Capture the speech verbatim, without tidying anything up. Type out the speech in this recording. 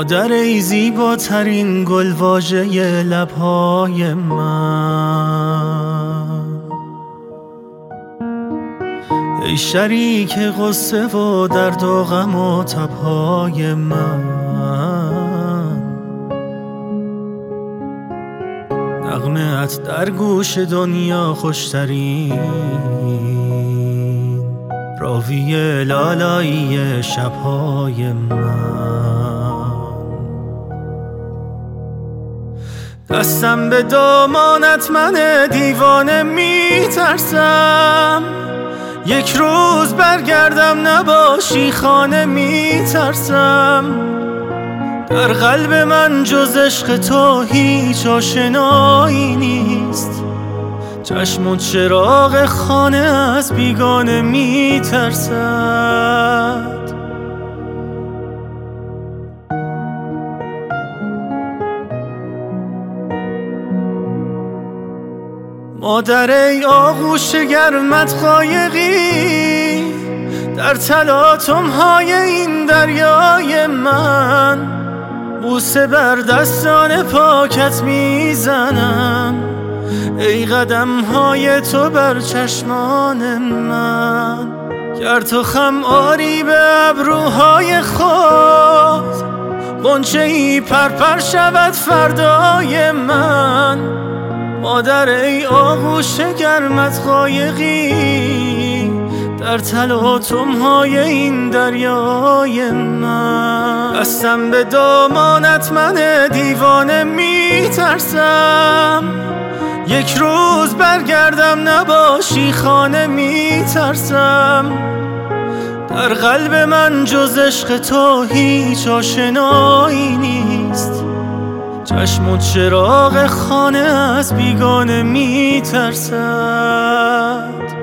مادر ای زیباترین گل واژه لبهای من، ای شریک قصه و درد و غم و تبهای من. نغمه‌ات در گوش دنیا خوشترین، راوی لالایی شبهای من. دستم به دامانت من دیوانه میترسم، یک روز برگردم نباشی خانه میترسم. در قلب من جز عشق تو هیچ آشنایی نیست، چشم و چراغ خانه از بیگانه میترسد. مادر ای آغوش گرمت قایقی در تلاطم‌های این دریای من، بوسه بر دستان پاکت میزنم، ای قدم‌های تو بر چشمان من. گر تو خم آری به ابروهای خود، غنچه‌ای پرپر شود فردای من. مادر ای آغوش گرمت قایقی در تلاطم‌های این دریای من. دستم به دامانت من دیوانه میترسم، یک روز برگردم نباشی خانه میترسم. در قلب من جز عشق تو هیچ آشنایی نیست، چشم و چراغ خانه از بیگانه میترسد.